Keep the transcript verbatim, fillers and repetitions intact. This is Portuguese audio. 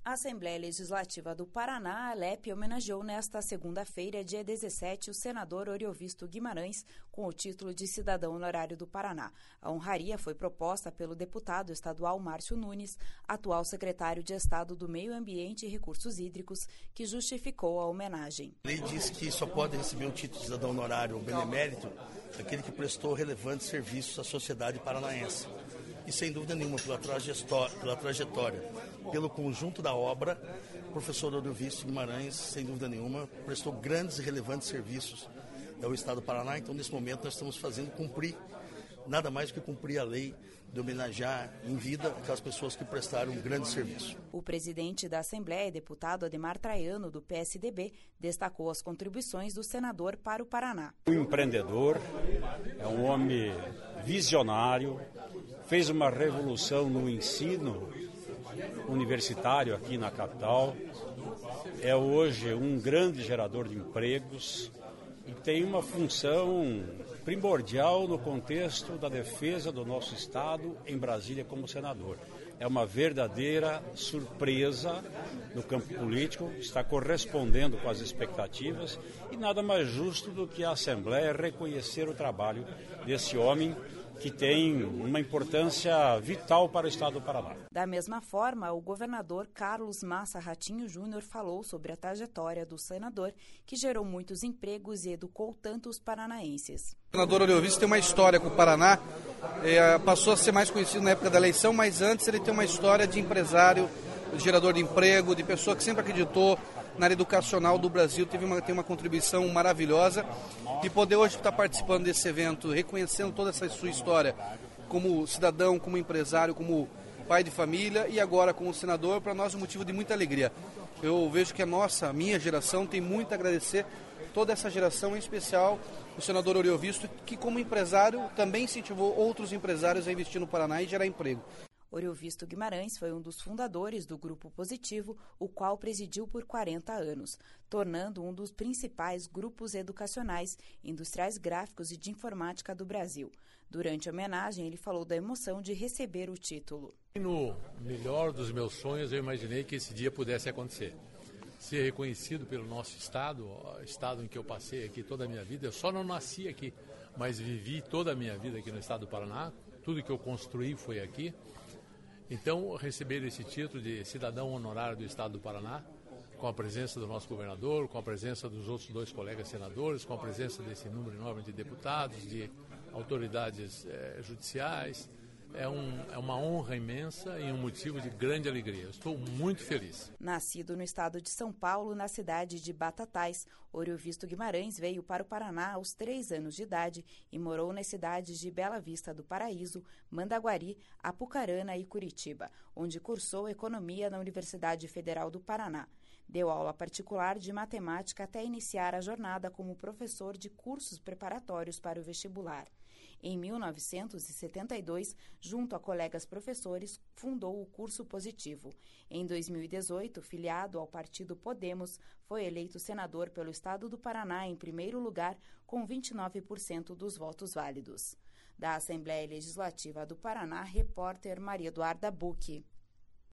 A Assembleia Legislativa do Paraná, a ALEP, homenageou nesta segunda-feira, dia dezessete, o senador Oriovisto Guimarães com o título de cidadão honorário do Paraná. A honraria foi proposta pelo deputado estadual Márcio Nunes, atual secretário de Estado do Meio Ambiente e Recursos Hídricos, que justificou a homenagem. A lei diz que só pode receber o título de cidadão honorário ou benemérito aquele que prestou relevantes serviços à sociedade paranaense. E sem dúvida nenhuma, pela trajetória, pela trajetória, pelo conjunto da obra, o professor Oriovisto Guimarães, sem dúvida nenhuma, prestou grandes e relevantes serviços ao Estado do Paraná. Então, nesse momento, nós estamos fazendo cumprir, nada mais do que cumprir a lei de homenagear em vida aquelas pessoas que prestaram um grande serviço. O presidente da Assembleia, deputado Ademar Traiano, do P S D B, destacou as contribuições do senador para o Paraná. Um empreendedor, é um homem visionário, fez uma revolução no ensino universitário aqui na capital, é hoje um grande gerador de empregos e tem uma função primordial no contexto da defesa do nosso Estado em Brasília como senador. É uma verdadeira surpresa no campo político, está correspondendo com as expectativas e nada mais justo do que a Assembleia reconhecer o trabalho desse homem que tem uma importância vital para o Estado do Paraná. Da mesma forma, o governador Carlos Massa Ratinho Júnior falou sobre a trajetória do senador, que gerou muitos empregos e educou tantos paranaenses. O senador Oriovisto tem uma história com o Paraná, é, passou a ser mais conhecido na época da eleição, mas antes ele tem uma história de empresário, de gerador de emprego, de pessoa que sempre acreditou na área educacional do Brasil, teve uma, tem uma contribuição maravilhosa. E poder hoje estar participando desse evento, reconhecendo toda essa sua história como cidadão, como empresário, como pai de família e agora como senador, para nós é um motivo de muita alegria. Eu vejo que a nossa, a minha geração tem muito a agradecer, toda essa geração, em especial o senador Oriovisto, que como empresário também incentivou outros empresários a investir no Paraná e gerar emprego. Oriovisto Guimarães foi um dos fundadores do Grupo Positivo, o qual presidiu por quarenta anos, tornando um dos principais grupos educacionais, industriais gráficos e de informática do Brasil. Durante a homenagem, ele falou da emoção de receber o título. No melhor dos meus sonhos, eu imaginei que esse dia pudesse acontecer. Ser reconhecido pelo nosso estado, o estado em que eu passei aqui toda a minha vida. Eu só não nasci aqui, mas vivi toda a minha vida aqui no estado do Paraná. Tudo que eu construí foi aqui. Então, receber esse título de cidadão honorário do Estado do Paraná, com a presença do nosso governador, com a presença dos outros dois colegas senadores, com a presença desse número enorme de deputados, de autoridades eh, judiciais, é, um, é uma honra imensa e um motivo de grande alegria. Eu estou muito feliz. Nascido no estado de São Paulo, na cidade de Batatais, Oriovisto Guimarães veio para o Paraná aos três anos de idade e morou nas cidades de Bela Vista do Paraíso, Mandaguari, Apucarana e Curitiba, onde cursou Economia na Universidade Federal do Paraná. Deu aula particular de matemática até iniciar a jornada como professor de cursos preparatórios para o vestibular. Em mil novecentos e setenta e dois, junto a colegas professores, fundou o Curso Positivo. Em dois mil e dezoito, filiado ao partido Podemos, foi eleito senador pelo Estado do Paraná em primeiro lugar, com vinte e nove por cento dos votos válidos. Da Assembleia Legislativa do Paraná, repórter Maria Eduarda Bucchi.